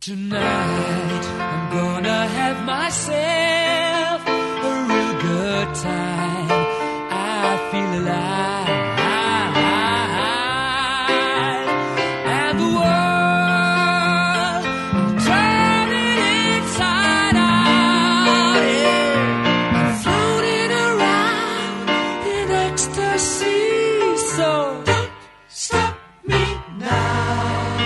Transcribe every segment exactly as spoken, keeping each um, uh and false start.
Tonight I'm gonna have myself a real good time. I feel alive, and the world I'm turning inside out, yeah. I'm floating around in ecstasy, so don't stop me now.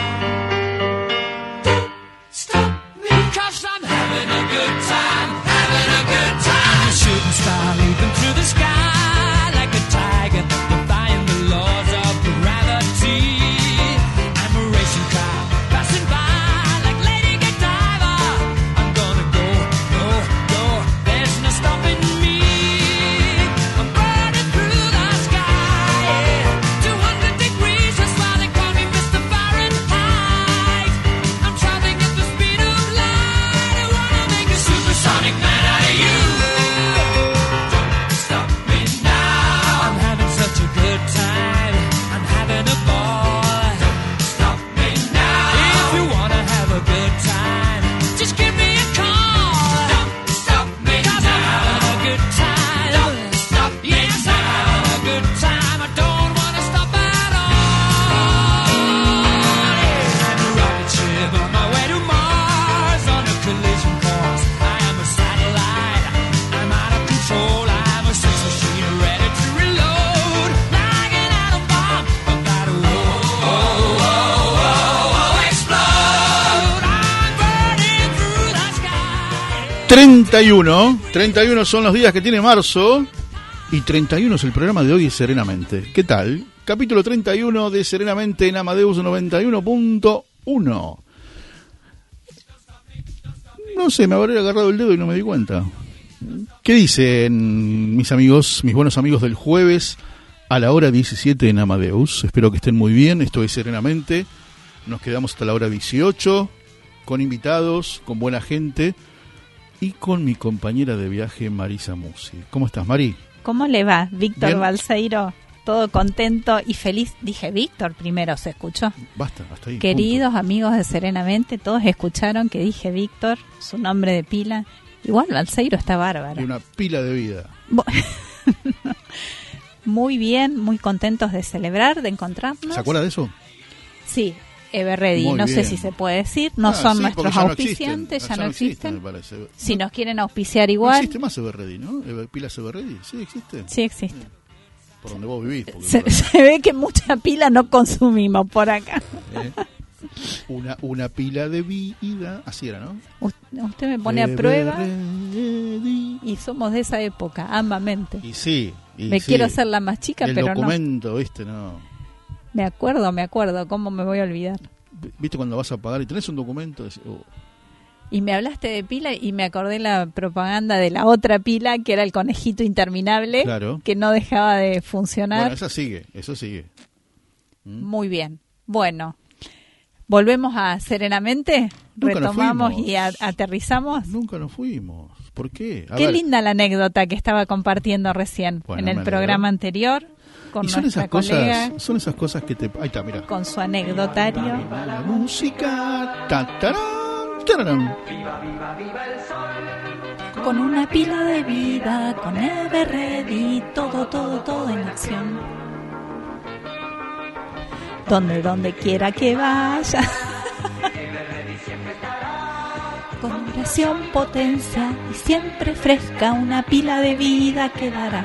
Star leaping through the sky like a tiger, defying the laws of gravity. I'm a racing car passing by like Lady Godiva. I'm gonna go, go, go. There's no stopping me. I'm burning through the sky, yeah. two hundred degrees, that's why they call me Mister Fahrenheit. I'm traveling at the speed of light. I wanna make a supersonic man out of you. treinta y uno, treinta y uno son los días que tiene marzo y treinta y uno es el programa de hoy de Serenamente. ¿Qué tal? Capítulo treinta y uno de Serenamente en Amadeus noventa y uno punto uno. No sé, me habré agarrado el dedo y no me di cuenta. ¿Qué dicen mis amigos, mis buenos amigos del jueves a la hora diecisiete en Amadeus? Espero que estén muy bien, esto es Serenamente. Nos quedamos hasta la hora dieciocho con invitados, con buena gente. Y con mi compañera de viaje, Marisa Musi. ¿Cómo estás, Mari? ¿Cómo le va, Víctor Bien. Balseiro? Todo contento y feliz. Dije Víctor primero, ¿se escuchó? Basta, hasta ahí. Queridos punto. amigos de Serenamente, todos escucharon que dije Víctor, su nombre de pila. Igual Balseiro está bárbaro. Y una pila de vida. Muy bien, muy contentos de celebrar, de encontrarnos. ¿Se acuerda de eso? Sí. Everready, Muy no bien. sé si se puede decir, no Ah, son sí, nuestros ya no auspiciantes, existen. ya no existen. me parece. Si no, nos quieren auspiciar no igual. existe más Everready, ¿no? Ever- ¿Pilas Everready? Sí, existe. Sí existe. Por donde vos vivís. porque Se, por- se ve que mucha pila no consumimos por acá. ¿eh? una, una pila de vida. Así era, ¿no? U- Usted me pone a prueba Everready. y somos de esa época, ambamente. Y sí. Y Me sí. quiero hacer la más chica, El pero no. documento, ¿viste? No. Me acuerdo, me acuerdo, ¿cómo me voy a olvidar? ¿Viste cuando vas a pagar y tenés un documento? Decís, oh, Y me hablaste de pila y me acordé la propaganda de la otra pila, que era el conejito interminable, Claro. que no dejaba de funcionar. Bueno, esa sigue, eso sigue. ¿Mm? Muy bien. Bueno, volvemos a Serenamente, Nunca nos retomamos fuimos. y a- aterrizamos. Nunca nos fuimos. ¿Por qué? A Qué ver, linda la anécdota que estaba compartiendo recién Bueno, en me el alegro. programa anterior con y son nuestra esas colega, cosas, son esas cosas que te... Ahí está, mira. con su anecdotario. La música... Ta, tarán, tararán. Con una pila de vida, con Everready, todo, todo, todo en acción. Donde, donde quiera que vaya. Con duración, potencia y siempre fresca, una pila de vida quedará.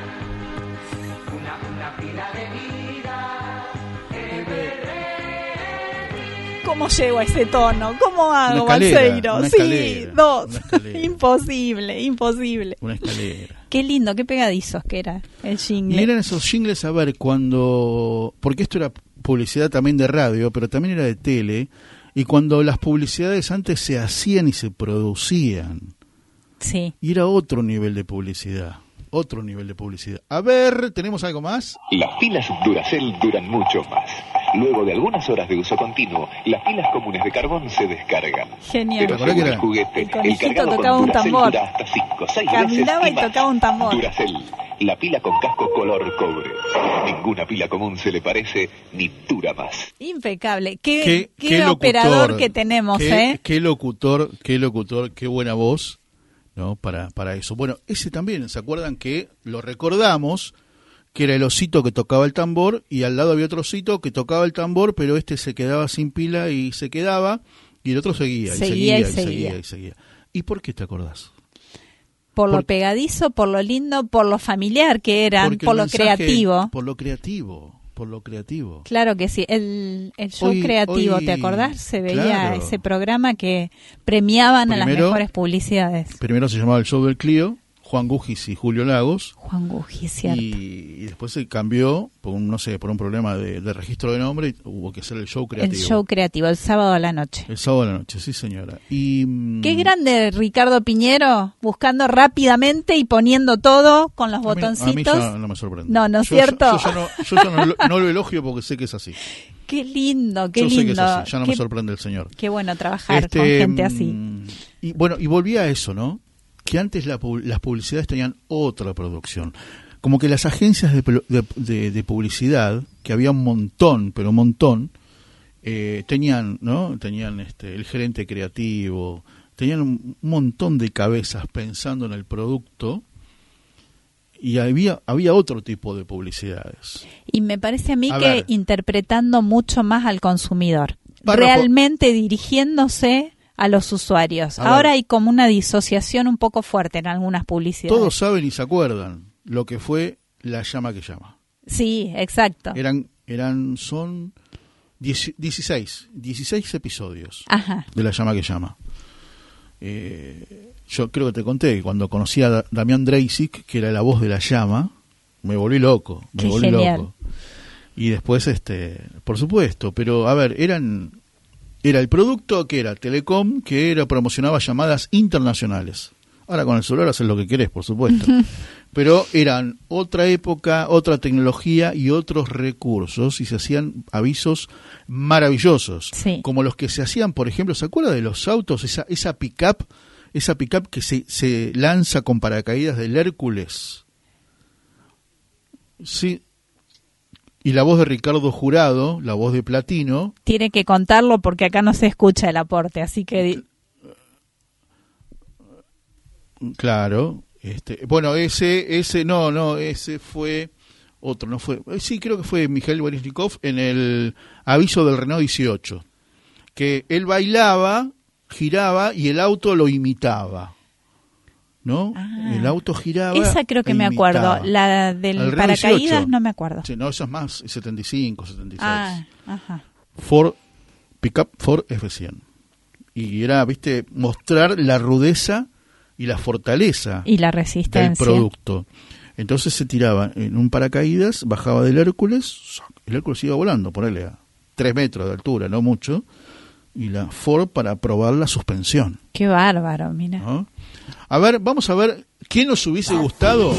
¿Cómo llego a ese tono? ¿Cómo hago, Una escalera, Balseiro? una Sí, escalera, dos. una escalera. Imposible, imposible. Una escalera. Qué lindo, qué pegadizos que era el Y jingle. eran esos jingles, a ver, cuando... Porque esto era publicidad también de radio, pero también era de tele. Y cuando las publicidades antes se hacían y se producían. Sí. Y era otro nivel de publicidad. Otro nivel de publicidad. A ver, ¿tenemos algo más? Las pilas Duracell duran mucho más. Luego de algunas horas de uso continuo, las pilas comunes de carbón se descargan. Genial. Pero ¿Te acordás según que el era? juguete, El conejito cargado con tocaba un Duracell tambor. dura hasta cinco, seis Caminaba veces y más. tocaba un tambor. Duracell, la pila con casco color cobre. Ninguna pila común se le parece ni dura más. Impecable. Qué, Qué, qué, qué operador locutor, que tenemos, qué, ¿eh? Qué locutor, qué locutor, qué buena voz, ¿no? Para, para eso. Bueno, ese también, ¿se acuerdan que lo recordamos? Que era el osito que tocaba el tambor y al lado había otro osito que tocaba el tambor, pero este se quedaba sin pila y se quedaba y el otro seguía, y Seguía seguía y y seguía. seguía y seguía. ¿Y por qué te acordás? Por lo Por- pegadizo, por lo lindo, por lo familiar que eran, Porque por el lo mensaje- creativo. Por lo creativo, por lo creativo. Claro que sí, el, el show Hoy- creativo, hoy- ¿te acordás? Se veía claro. ese programa que premiaban a las Primero- mejores publicidades. Primero se llamaba el show del Clio, Juan Gugis y Julio Lagos. Juan Guji, cierto. Y, y después se cambió por un, no sé, por un problema de, de registro de nombre y hubo que hacer el show El creativo. show creativo, el sábado a la noche. El sábado a la noche, sí señora. Y mm, Qué grande Ricardo Piñero, buscando rápidamente y poniendo todo con los a mí- botoncitos. A mí ya no me sorprende. No, ¿no es Yo- cierto? Yo, yo ya no, yo ya no, lo- no lo elogio porque sé que es así. Qué lindo, qué yo lindo. sé que es así, ya no qué, me sorprende el señor. qué bueno trabajar Este, con gente así. mm, Y bueno, y volví a eso, ¿no? Que antes la pu- las publicidades tenían otra producción. Como que las agencias de, pelu- de, de- de publicidad, que había un montón, pero un montón, eh, tenían, ¿no? Tenían este, el gerente creativo, tenían un montón de cabezas pensando en el producto y había, había otro tipo de publicidades. Y me parece a mí A que ver. interpretando mucho más al consumidor, Párrafo- realmente dirigiéndose a los usuarios. A Ahora ver. hay como una disociación un poco fuerte en algunas publicidades. Todos saben y se acuerdan lo que fue La Llama que Llama. Sí, exacto. Eran, eran, son dieci- dieciséis, dieciséis episodios Ajá. de La Llama que Llama. Eh, yo creo que te conté que cuando conocí a Da- Damián Dreisig, que era la voz de La Llama, me volví loco, me Qué volví genial. loco. Y después, este, por supuesto, pero a ver, eran, era el producto que era Telecom, que era promocionaba llamadas internacionales. Ahora con el celular haces lo que querés, por supuesto. Pero eran otra época, otra tecnología y otros recursos y se hacían avisos maravillosos. Sí. Como los que se hacían, por ejemplo, ¿se acuerda de los autos? Esa, esa pick-up, esa pick-up que se, se lanza con paracaídas del Hércules. Sí. Y la voz de Ricardo Jurado, la voz de Platino. Tiene que contarlo porque acá no se escucha el aporte, así que di- Claro, este, bueno, ese, ese, no, no, ese fue otro, no fue, eh, sí, creo que fue Mijail Baryshnikov en el aviso del Renault dieciocho, que él bailaba, giraba y el auto lo imitaba, ¿no? Ah, el auto giraba. esa creo que e me imitaba. acuerdo. La El del Renault paracaídas dieciocho. no me acuerdo. Sí, no, eso es más, setenta y cinco, setenta y seis. Ah, ajá. Ford, Pickup Ford F cien. Y era, viste, mostrar la rudeza y la fortaleza Y la del resistencia. producto. Entonces se tiraba en un paracaídas, bajaba del Hércules, ¡sac! El Hércules iba volando, ponele a tres metros de altura, no mucho, y la Ford para probar la suspensión, Qué bárbaro, mira. ¿no? A ver, vamos a ver, ¿qué nos hubiese gustado?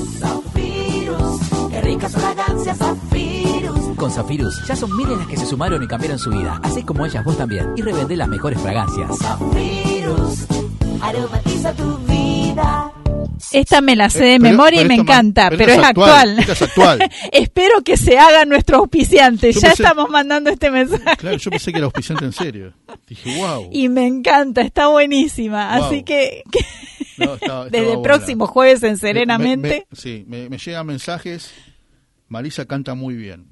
Qué ricas fragancias Zafirus. Con Zafirus ya son miles las que se sumaron y cambiaron su vida. Así como ellas, vos también. Y revendé las mejores fragancias. Zafirus, aromatiza tu vida. Esta me la sé de Eh, pero- memoria y pero me esto ma- encanta, pero pero, esto es es actual, actual. esto es actual. Espero que se haga nuestro auspiciante. Yo Ya pensé- estamos mandando este mensaje. Claro, yo pensé que era auspiciante en serio. Dije, wow. Y me encanta, está buenísima. Wow. Así que, que No, estaba- desde estaba el buena. próximo jueves en Me- Serenamente. me- me- sí, me, me llegan mensajes. Marisa canta muy bien.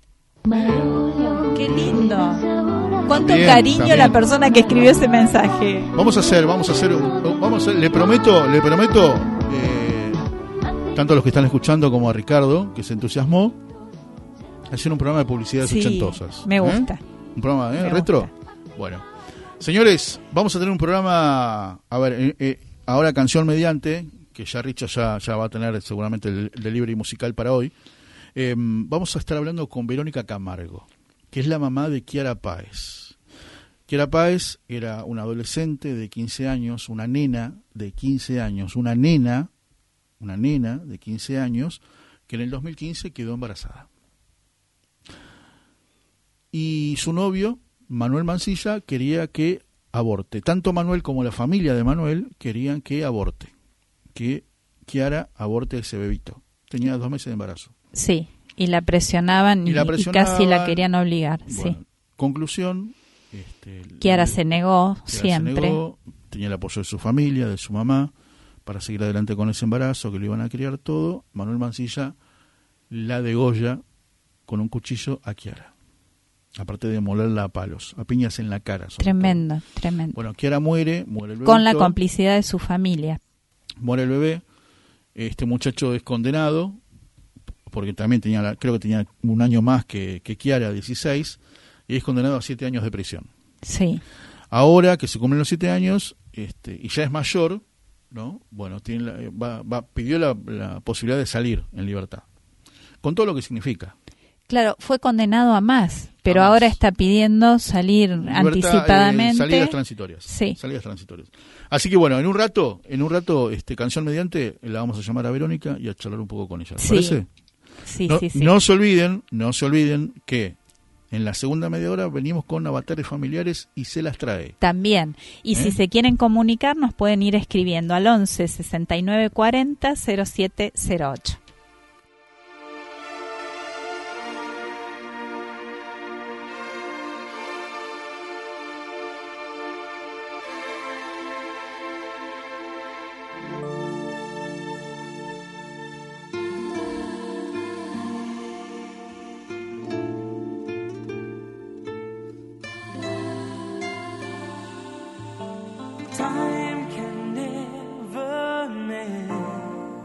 Qué lindo. Cuánto También, cariño también. la persona que escribió ese mensaje. Vamos a hacer, vamos a hacer, un, vamos a hacer, le prometo, le prometo, eh, tanto a los que están escuchando como a Ricardo, que se entusiasmó, hacer un programa de publicidades Sí, ochentosas. me ¿eh? gusta. Un programa, ¿eh? Me ¿Retro? gusta. Bueno. Señores, vamos a tener un programa, a ver, eh, eh, ahora canción mediante, que ya Richard ya, ya va a tener seguramente el, el delivery musical para hoy. Eh, vamos a estar hablando con Verónica Camargo, que es la mamá de Kiara Páez. Kiara Páez era una adolescente de quince años, una nena de quince años, una nena, una nena de quince años, que en el dos mil quince quedó embarazada. Y su novio, Manuel Mancilla, quería que aborte. Tanto Manuel como la familia de Manuel querían que aborte, que Kiara aborte ese bebito. tenía dos meses de embarazo. Sí, y la presionaban y, Y la y presionaban. casi la querían obligar, Bueno, sí. conclusión, este, Kiara el- se negó Kiara se siempre. negó, tenía el apoyo de su familia, de su mamá, para seguir adelante con ese embarazo, que lo iban a criar todo. Manuel Mansilla la degolla con un cuchillo a Kiara. Aparte de molerla a palos, a piñas en la cara. sobre Tremendo, todo. tremendo. Bueno, Kiara muere, muere el bebé. Con la complicidad de su familia. Muere el bebé. Este muchacho es condenado, porque también tenía, la, creo que tenía un año más que, que Kiara, dieciséis, y es condenado a siete años de prisión. Sí. Ahora que se cumplen los siete años, este, y ya es mayor, ¿no? Bueno, tiene la- va, va, pidió la, la posibilidad de salir en libertad, con todo lo que significa. Claro, fue condenado a más, pero A más. ahora está pidiendo salir Libertad, anticipadamente. eh, salidas transitorias. Sí. Salidas transitorias. Así que bueno, en un rato, en un rato, este, canción mediante, la vamos a llamar a Verónica y a charlar un poco con ella. ¿Les Sí. parece? Sí, no, sí, sí. no se olviden, no se olviden que en la segunda media hora venimos con avatares familiares y se las trae. También. Y ¿Eh? si se quieren comunicar, nos pueden ir escribiendo al once sesenta y nueve cuarenta cero siete cero ocho. Time can never mend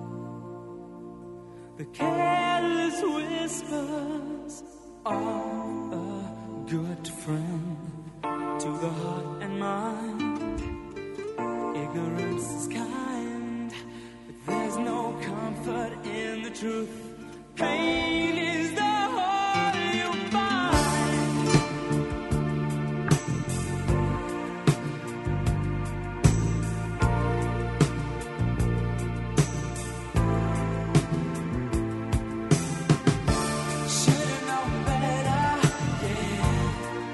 the careless whispers of a good friend to the heart and mind. Ignorance is kind, but there's no comfort in the truth. Pain is the heart you find. Should've known better, yeah.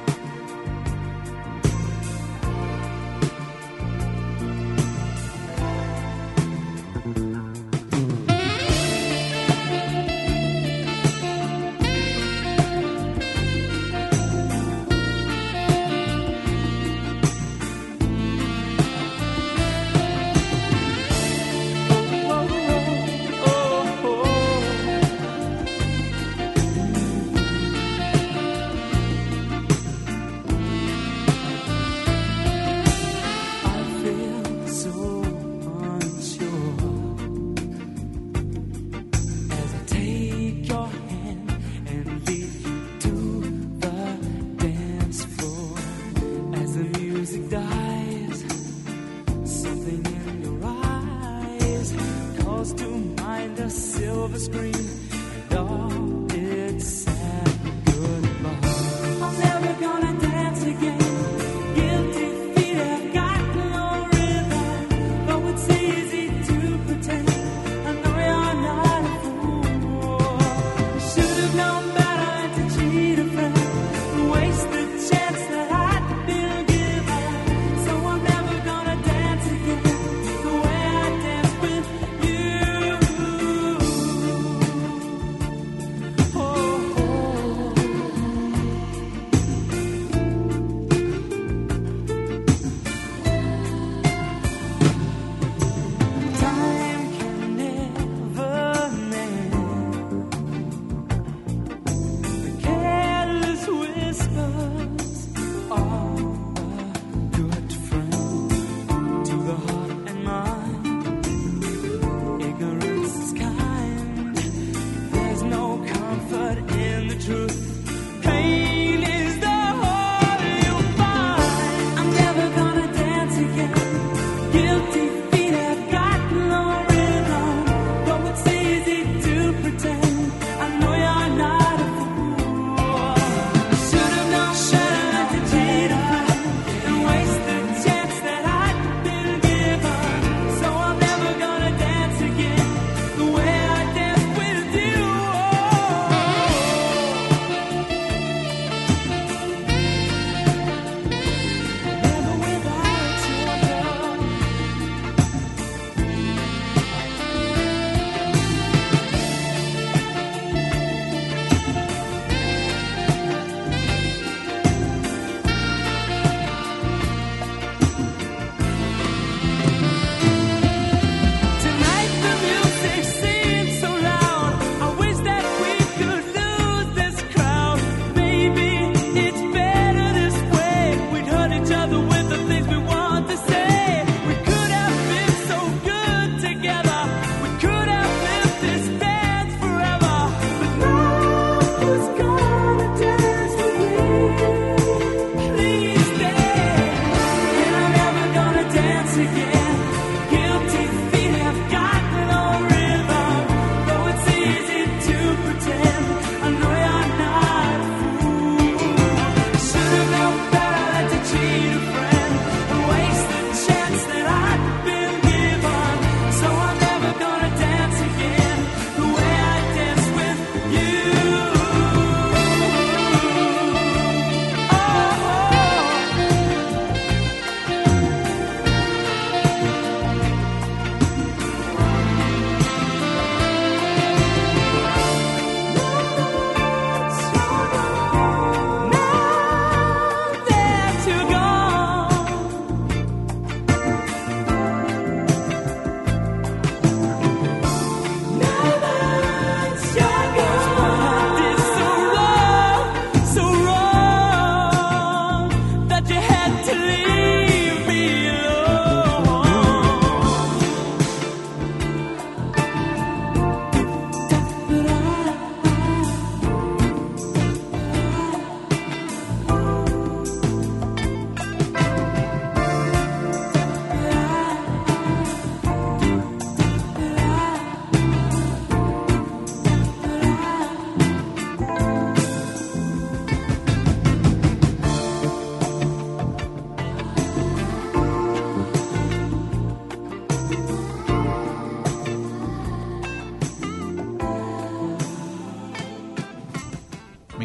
I feel so unsure as I take your hand and lead you to the dance floor. As the music dies, something in your eyes calls to mind a silver screen and all its sad goodbye. I'm never gonna dance again. Guilty feet have got no rhythm. Though it's easy to pretend, I know you're not a fool. Should've known better to cheat a friend and waste the chance that I'd been given. So I'm never gonna dance again the way I danced with you.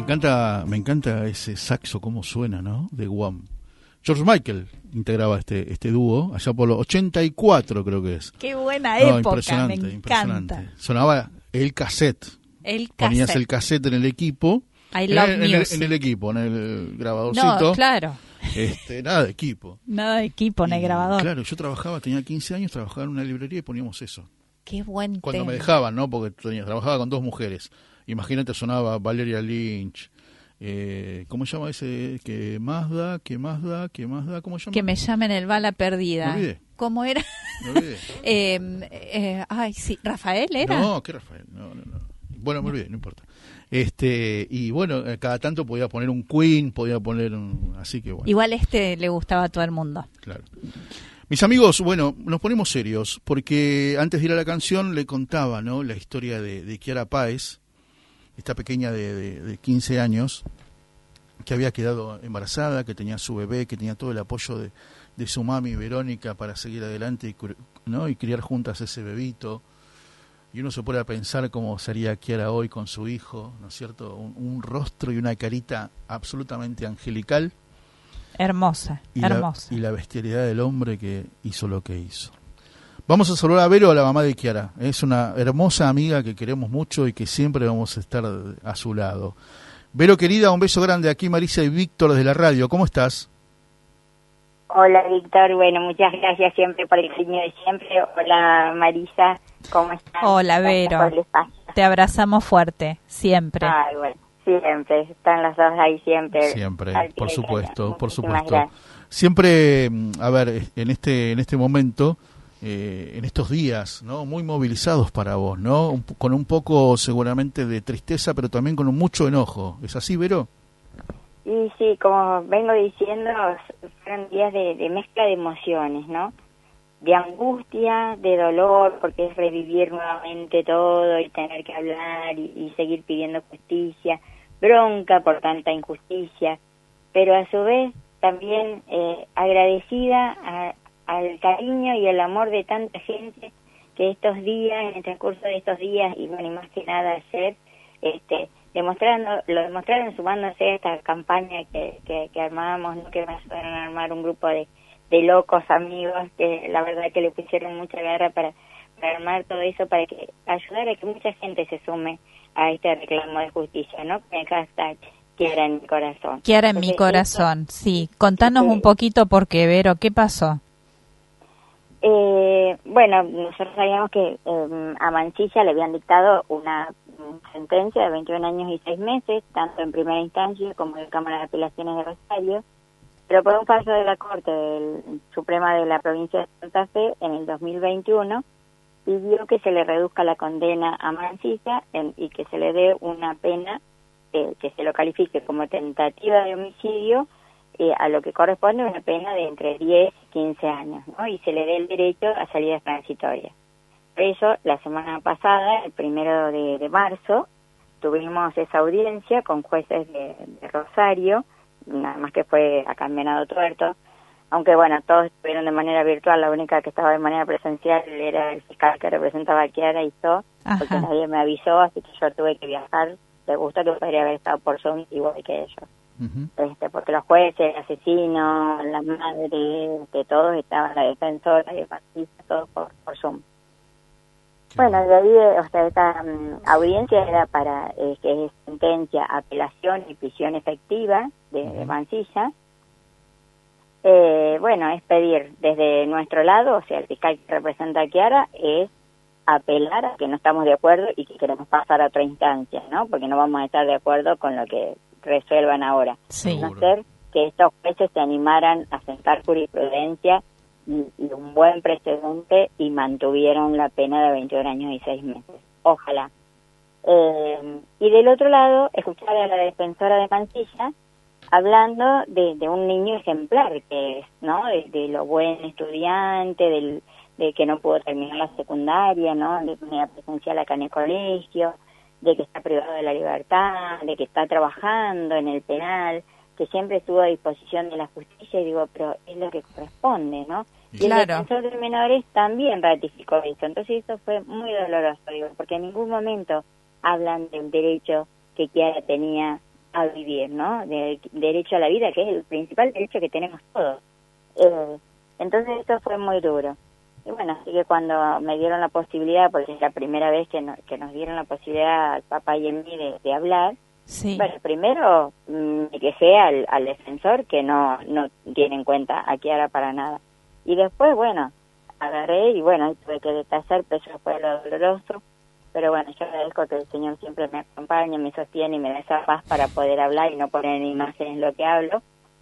encanta, me encanta ese saxo, cómo suena, ¿no? De Guam. George Michael integraba este este dúo allá por los ochenta y cuatro, creo que es. Qué buena No, época, impresionante, me impresionante. encanta. Sonaba el cassette. El Ponías cassette. el cassette en el equipo. I en, love el, en, el, music. en el equipo, en el grabadorcito. No, claro. Este, nada de equipo. Nada de equipo, en el Y, grabador. Claro, yo trabajaba, tenía quince años, trabajaba en una librería y poníamos eso. Qué buen Cuando tema. me dejaban, ¿no? Porque tenía, trabajaba con dos mujeres. Imagínate, sonaba Valeria Lynch. Eh, ¿Cómo se llama ese? ¿Qué más da? ¿Qué más da? ¿Qué más da? ¿Cómo se llama? Que me llamen el bala perdida. Me olvidé. ¿Cómo era? Me olvidé. eh, eh, ay, sí, Rafael era. No, ¿qué Rafael? No, no, no. Bueno, me olvidé, no importa. Este, y bueno, eh, cada tanto podía poner un Queen, podía poner un... Así que bueno. Igual este le gustaba a todo el mundo. Claro. Mis amigos, bueno, nos ponemos serios, porque antes de ir a la canción le contaba, ¿no? La historia de, de Kiara Páez, esta pequeña de, de, de quince años, que había quedado embarazada, que tenía su bebé, que tenía todo el apoyo de, de su mami Verónica para seguir adelante y, ¿no? y criar juntas ese bebito. Y uno se pone a pensar cómo sería Kiara hoy con su hijo, ¿no es cierto? Un, un rostro y una carita absolutamente angelical. Hermosa, Y hermosa. la, y la bestialidad del hombre que hizo lo que hizo. Vamos a saludar a Vero, a la mamá de Kiara. Es una hermosa amiga que queremos mucho y que siempre vamos a estar a su lado. Vero, querida, un beso grande. Aquí Marisa y Víctor desde la radio. ¿Cómo estás? Hola, Víctor. Bueno, muchas gracias siempre por el cariño de siempre. Hola, Marisa. ¿Cómo estás? Hola, Gracias Vero. por el espacio. Te abrazamos fuerte, siempre. Ay, bueno, siempre. Están las dos ahí siempre. Siempre, al pie por del supuesto, cañón. por Muchísimas supuesto. gracias. Siempre, mm, a ver, en este en este momento, eh, en estos días, ¿no? Muy movilizados para vos, ¿no? Un, con un poco seguramente de tristeza, pero también con mucho enojo. ¿Es así, Vero? Y sí, como vengo diciendo, fueron días de, de mezcla de emociones, ¿no? De angustia, de dolor, porque es revivir nuevamente todo y tener que hablar y, y seguir pidiendo justicia, bronca por tanta injusticia, pero a su vez también eh, agradecida a, al cariño y el amor de tanta gente que estos días, en el transcurso de estos días, y bueno, y más que nada ayer, este, demostrando, lo demostraron sumándose a esta campaña que, que, que armábamos, ¿no? Que me ayudaron a armar un grupo de, de locos amigos, que la verdad que le pusieron mucha garra para, para armar todo eso, para que ayudar a que mucha gente se sume a este reclamo de justicia, ¿no? Con el hashtag Kiara en mi corazón. Kiara en mi Entonces, corazón, sí. Contanos Sí. un poquito porque, Vero, ¿qué pasó? Eh, bueno, nosotros sabíamos que eh, a Mancilla le habían dictado una mm, sentencia de veintiún años y seis meses, tanto en primera instancia como en la Cámara de Apelaciones de Rosario, pero por un fallo de la Corte del Suprema de la provincia de Santa Fe en el dos mil veintiuno pidió que se le reduzca la condena a Mancilla en, y que se le dé una pena eh, que se lo califique como tentativa de homicidio, eh, a lo que corresponde una pena de entre diez y quince años, ¿no? Y se le dé el derecho a salidas transitorias. Por eso, la semana pasada, el primero de, de marzo, tuvimos esa audiencia con jueces de, de Rosario, nada más que fue acá en Venado Tuerto, aunque bueno, todos estuvieron de manera virtual, la única que estaba de manera presencial era el fiscal que representaba a Kiara y yo, porque Ajá. nadie me avisó, así que yo tuve que viajar. De gusto que podría haber estado por Zoom igual que ellos. Uh-huh. Este, porque los jueces, el asesino, la madre, de todos estaban, la defensora, el fascista, todos por, por Zoom. Qué Bueno, bueno. de ahí, o sea, esta um, audiencia era para eh, que es sentencia, apelación y prisión efectiva de, de Mancilla. Eh, bueno, es pedir desde nuestro lado, o sea, el fiscal que representa a Kiara, es apelar a que no estamos de acuerdo y que queremos pasar a otra instancia, ¿no? Porque no vamos a estar de acuerdo con lo que resuelvan ahora. Sí. No ser que estos jueces se animaran a sentar jurisprudencia y, y un buen precedente y mantuvieron la pena de veintiún años y seis meses. Ojalá. Eh, y del otro lado, escuchar a la defensora de Mancilla hablando de, de un niño ejemplar que es, ¿no? De, de lo buen estudiante, del, de que no pudo terminar la secundaria, ¿no? De manera presencial acá en el colegio, de que está privado de la libertad, de que está trabajando en el penal, que siempre estuvo a disposición de la justicia, y digo, pero es lo que corresponde, ¿no? Y Claro. el defensor de menores también ratificó eso. Entonces eso fue muy doloroso, digo, porque en ningún momento hablan del derecho que Kiara tenía a vivir, ¿no? De, derecho a la vida, que es el principal derecho que tenemos todos. Eh, entonces eso fue muy duro. Y bueno, así que cuando me dieron la posibilidad, porque es la primera vez que, no, que nos dieron la posibilidad al papá y a mí de, de hablar, Sí. bueno, primero mm, me quejé al, al defensor que no, no tiene en cuenta a Kiara para nada. Y después, bueno, agarré y bueno, tuve que detallar, pero eso fue lo doloroso. Pero bueno, yo agradezco que el Señor siempre me acompañe, me sostiene y me da esa paz para poder hablar y no poner en imágenes lo que hablo.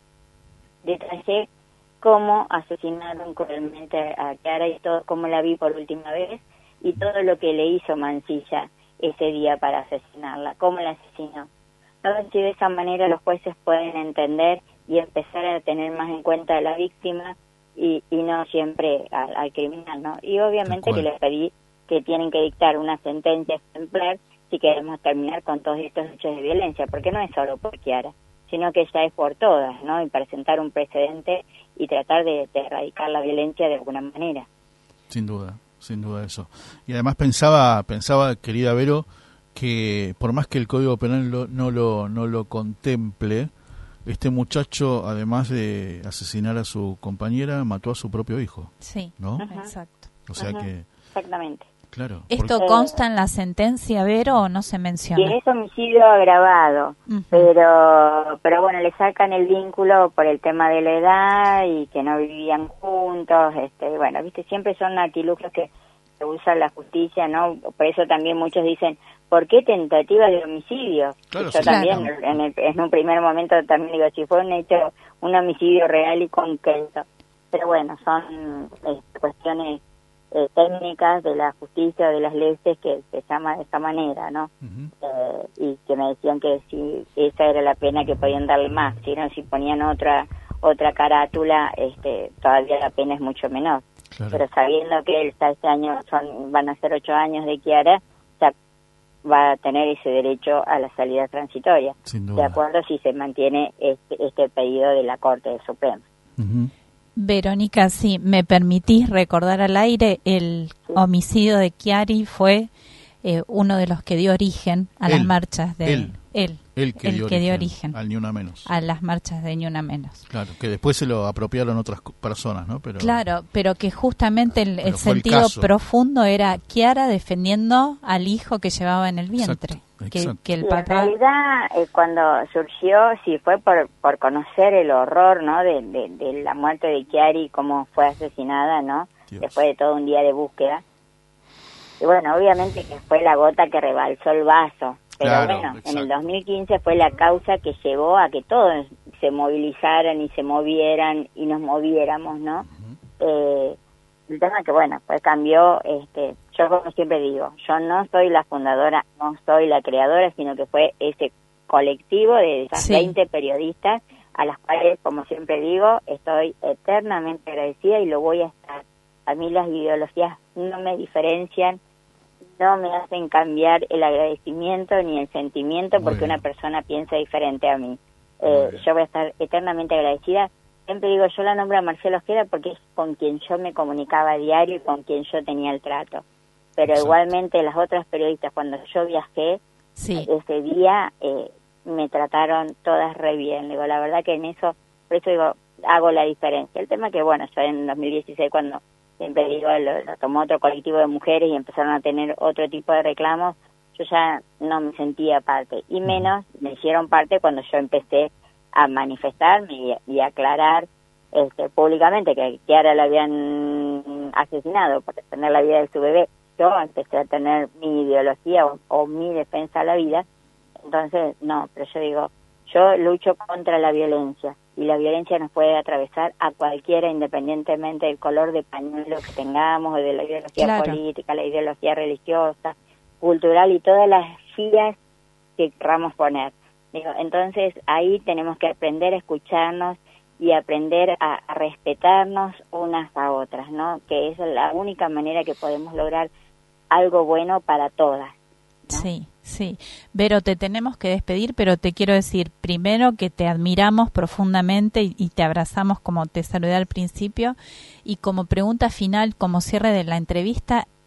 Detallé cómo asesinaron cruelmente a Kiara y todo, cómo la vi por última vez y todo lo que le hizo Mansilla ese día para asesinarla, cómo la asesinó. A ver si de esa manera los jueces pueden entender y empezar a tener más en cuenta a la víctima y, y no siempre al, al criminal, ¿no? Y obviamente que le pedí que tienen que dictar una sentencia ejemplar si queremos terminar con todos estos hechos de violencia, porque no es solo por Kiara, sino que ya es por todas, ¿no? Y presentar un precedente y tratar de, de erradicar la violencia de alguna manera. Sin duda, sin duda eso. Y además pensaba, pensaba, querida Vero, que por más que el Código Penal lo, no lo no lo contemple, este muchacho, además de asesinar a su compañera, mató a su propio hijo. Sí, ¿no? Ajá. Exacto. O sea Ajá. que... Exactamente. Claro. ¿Esto porque... consta en la sentencia, Vero, o no se menciona? Y es homicidio agravado, Uh-huh. pero pero bueno, le sacan el vínculo por el tema de la edad y que no vivían juntos, este, bueno, viste, siempre son artilugios que se usa la justicia, ¿no? Por eso también muchos dicen, ¿por qué tentativa de homicidio? Claro, Yo sí, también, claro. en, el, en un primer momento también digo, si fue un hecho, un homicidio real y concreto. Pero bueno, son eh, cuestiones eh, técnicas de la justicia o de las leyes que se llama de esta manera, ¿no? Uh-huh. Eh, y que me decían que si esa era la pena que podían darle más, si no, si ponían otra otra carátula, este, todavía la pena es mucho menor. Claro. Pero sabiendo que él está este año, son van a ser ocho años de Kiara, ya va a tener ese derecho a la salida transitoria, Sin duda. de acuerdo si se mantiene este, este pedido de la Corte Suprema. Uh-huh. Verónica, si me permitís recordar al aire, el Sí. homicidio de Chiari fue eh, uno de los que dio origen a Él, las marchas de él, él, El que, el dio, que origen dio origen al Ni Una Menos. a las marchas de Ni Una Menos. Claro, que después se lo apropiaron otras co- personas, ¿no? Pero Claro, pero que justamente el, Pero el fue el sentido caso. profundo era Kiara defendiendo al hijo que llevaba en el vientre. Exacto, que, exacto. que el Sí, en papá... realidad, eh, cuando surgió, sí, fue por, por conocer el horror, ¿no?, de, de, de la muerte de Chiari, cómo fue asesinada, ¿no?, Dios. después de todo un día de búsqueda. Y bueno, obviamente que fue la gota que rebalsó el vaso. Pero Claro, bueno, en exacto. el dos mil quince fue la causa que llevó a que todos se movilizaran y se movieran y nos moviéramos, ¿no? eh, el tema que, bueno, pues cambió, este, yo como siempre digo, yo no soy la fundadora, no soy la creadora, sino que fue ese colectivo de esas Sí. veinte periodistas a las cuales, como siempre digo, estoy eternamente agradecida y lo voy a estar. A mí las ideologías no me diferencian, no me hacen cambiar el agradecimiento ni el sentimiento Muy porque bien. una persona piensa diferente a mí. Muy Eh, bien. yo voy a estar eternamente agradecida. Siempre digo, yo la nombro a Marcela Ojeda porque es con quien yo me comunicaba a diario y con quien yo tenía el trato. Pero Exacto. igualmente las otras periodistas, cuando yo viajé, Sí, ese día eh, me trataron todas re bien. Digo, la verdad que en eso, por eso digo, hago la diferencia. El tema que, bueno, yo en dos mil dieciséis, cuando siempre digo, lo, lo tomó otro colectivo de mujeres y empezaron a tener otro tipo de reclamos, yo ya no me sentía parte. Y menos me hicieron parte cuando yo empecé a manifestarme y, y aclarar este, públicamente que Kiara la habían asesinado por defender la vida de su bebé. Yo empecé a tener mi ideología o, o mi defensa a la vida. Entonces, no, pero yo digo, yo lucho contra la violencia y la violencia nos puede atravesar a cualquiera independientemente del color de pañuelo que tengamos o de la ideología Claro. política, la ideología religiosa, cultural y todas las filas que queramos poner. Digo, entonces ahí tenemos que aprender a escucharnos y aprender a, a respetarnos unas a otras, ¿no? Que es la única manera que podemos lograr algo bueno para todas. ¿no? sí, sí. Vero, te tenemos que despedir, pero te quiero decir primero que te admiramos profundamente y, y te abrazamos como te saludé al principio. Y como pregunta final, como cierre de la entrevista,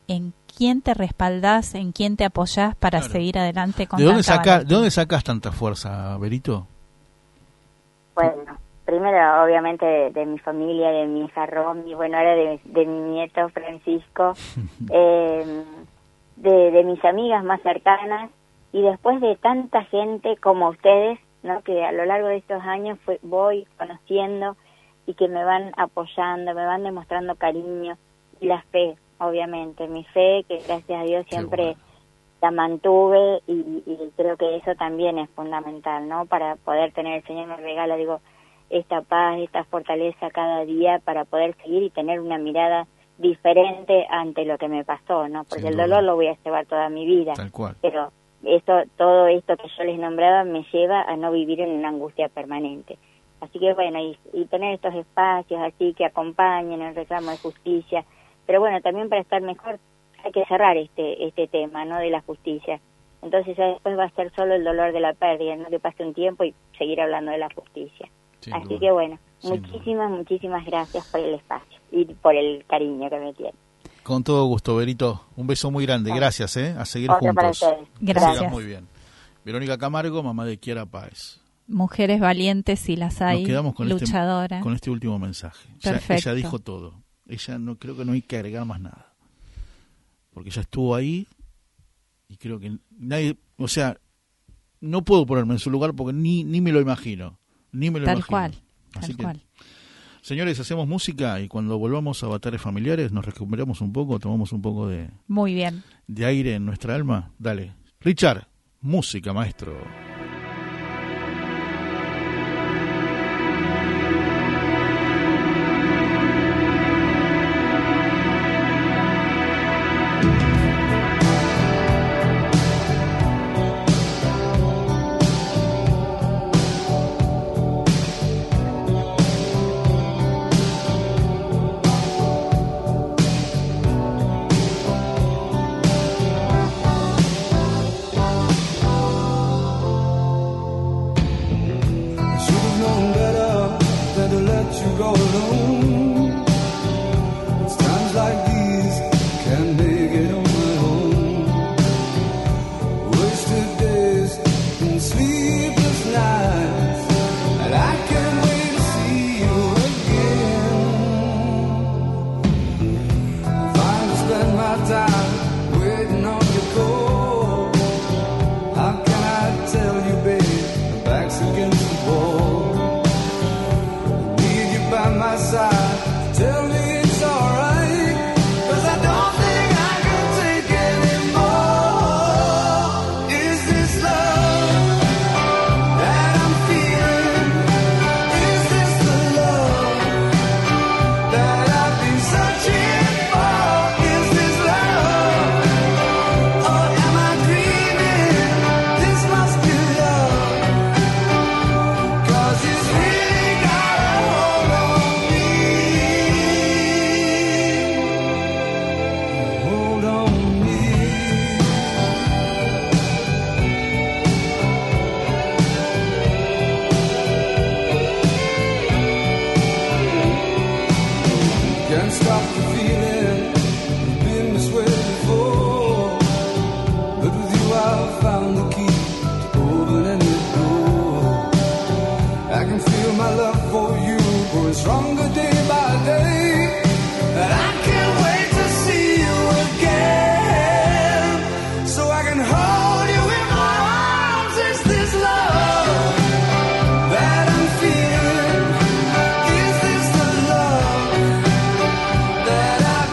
en quién te respaldás, en quién te apoyás para Claro. seguir adelante con ¿De dónde, tanta saca, valentía. ¿De dónde sacas tanta fuerza, Berito? Bueno, primero obviamente de, de mi familia, de mi hija Romy, bueno, ahora de, de mi nieto Francisco, eh, de, de mis amigas más cercanas y después de tanta gente como ustedes, ¿no? Que a lo largo de estos años fue, voy conociendo y que me van apoyando, me van demostrando cariño y la fe, obviamente, mi fe que gracias a Dios siempre bueno. la mantuve y, y creo que eso también es fundamental, ¿no? Para poder tener, el Señor me regala, digo, esta paz, esta fortaleza cada día para poder seguir y tener una mirada diferente ante lo que me pasó, ¿no? Porque Sin el duda. dolor lo voy a llevar toda mi vida, Tal cual. pero esto, todo esto que yo les nombraba me lleva a no vivir en una angustia permanente. Así que bueno, y, y tener estos espacios así que acompañen el reclamo de justicia, pero bueno, también para estar mejor hay que cerrar este este tema, ¿no? De la justicia. Entonces ya después va a ser solo el dolor de la pérdida, no que pase un tiempo y seguir hablando de la justicia. Sin Así duda. que bueno, Sin muchísimas, muchísimas gracias por el espacio y por el cariño que me tienen. Con todo gusto, Berito. Un beso muy grande. Gracias, ¿eh? A seguir Otro para juntos. ustedes. Que Gracias. sigas muy bien. Verónica Camargo, mamá de Kiara Páez. Mujeres valientes, si las hay, Nos quedamos con luchadoras. este, con este último mensaje. Ya- Perfecto. ella dijo todo. Ella no creo que no hay que agregar más nada. Porque ella estuvo ahí y creo que nadie, o sea, no puedo ponerme en su lugar porque ni ni me lo imagino, ni me lo Tal imagino. cual, Así tal que, cual. señores, hacemos música y cuando volvamos a Avatares Familiares nos recuperamos un poco, tomamos un poco de, Muy bien. de aire en nuestra alma. Dale, Richard, música, maestro. Should have known better than to let you go alone. It's times like these can't make it on my own. Wasted days and sleepless nights, and I can't wait to see you again. If I spend my time waiting on your call, how can I tell you, babe? My back's against the wall. Need you by my side. Tell me it's alright, 'cause I don't think I can take anymore. Is this love that I'm feeling? Is this the love that I've been searching for? Is this love, or am I dreaming? This must be love, 'cause it's really got a hold on me. Hold on me. Can't stop the feeling. You've been this way before, but with you I've found the key to open any door. I can feel my love for you growing stronger day by day, and I can't wait to see you again, so I can hold you in my arms. Is this love that I'm feeling? Is this the love that I've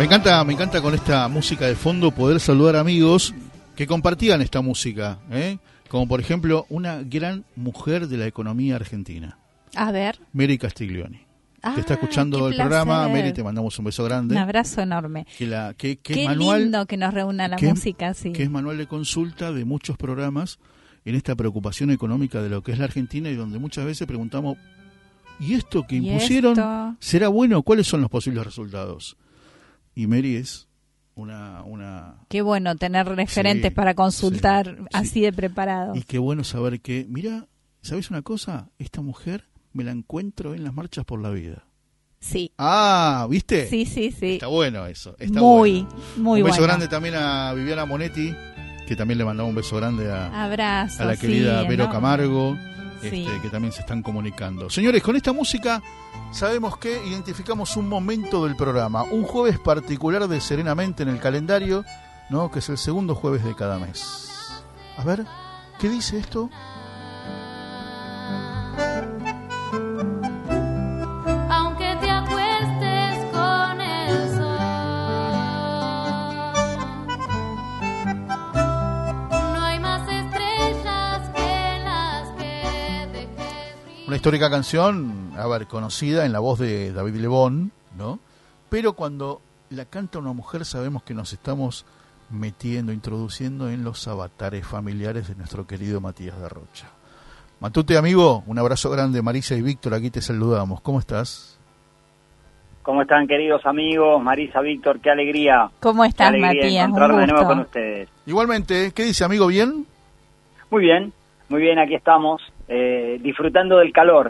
encanta, me encanta con esta música de fondo poder saludar amigos que compartían esta música, ¿eh? Como por ejemplo una gran mujer de la economía argentina. A ver. Mary Castiglioni. Ah, que está escuchando qué el programa. placer. Mary, te mandamos un beso grande. Un abrazo enorme. Que la, que, que Qué manual, lindo que nos reúna la que, música, sí. Que es manual de consulta de muchos programas en esta preocupación económica de lo que es la Argentina y donde muchas veces preguntamos, ¿y esto que ¿Y impusieron esto? será bueno? ¿Cuáles son los posibles resultados? Y Mary es una... una Qué bueno tener referentes Sí, para consultar sí, así sí. de preparado. Y qué bueno saber que, mira, ¿sabes una cosa? Esta mujer me la encuentro en las marchas por la vida. Sí. Ah, ¿viste? Sí, sí, sí. Está bueno eso. Está muy, bueno. muy Un beso bueno. grande también a Viviana Monetti, que también le mandaba un beso grande a, Abrazo, a la querida sí, Vero ¿no? Camargo, Sí. este, que también se están comunicando. Señores, con esta música sabemos que identificamos un momento del programa, un jueves particular de Serenamente en el calendario, ¿no? Que es el segundo jueves de cada mes. A ver, ¿qué dice esto? Aunque te acuestes con el sol, no hay más estrellas que las que dejes. Una histórica canción, a ver, conocida en la voz de David Lebón, ¿no? Pero cuando la canta una mujer sabemos que nos estamos metiendo, introduciendo en los avatares familiares de nuestro querido Matías de Rocha. Matute, amigo, un abrazo grande. Marisa y Víctor, aquí te saludamos. ¿Cómo estás? ¿Cómo están, queridos amigos? Marisa, Víctor, qué alegría. ¿Cómo estás, Qué alegría Matías? encontrarme Un de nuevo gusto. con ustedes. Igualmente, ¿qué dice, amigo? ¿Bien? Muy bien, muy bien, aquí estamos, eh, disfrutando del calor.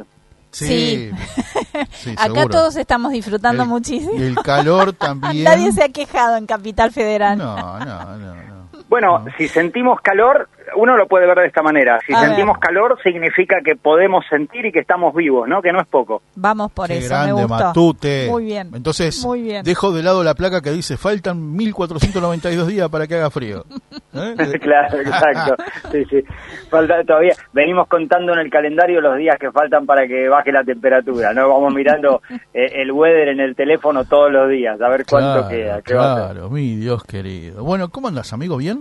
Sí. Sí, Acá seguro. todos estamos disfrutando El- muchísimo. y el calor también. Nadie se ha quejado en Capital Federal. No, no, no, no. Bueno, si sentimos calor, uno lo puede ver de esta manera. Si A sentimos ver. calor, significa que podemos sentir y que estamos vivos, ¿no? Que no es poco. Vamos por Qué eso, grande, me gustó. Matute. Muy bien. Entonces, Muy bien. dejo de lado la placa que dice, faltan mil cuatrocientos noventa y dos días para que haga frío. ¿Eh? Claro, exacto. Sí, sí. Falta todavía. Venimos contando en el calendario los días que faltan para que baje la temperatura, ¿no? Vamos mirando eh, el weather en el teléfono todos los días, a ver cuánto Claro, queda. ¿Qué va a ser? claro, mi Dios querido. Bueno, ¿cómo andas, amigo? ¿Bien?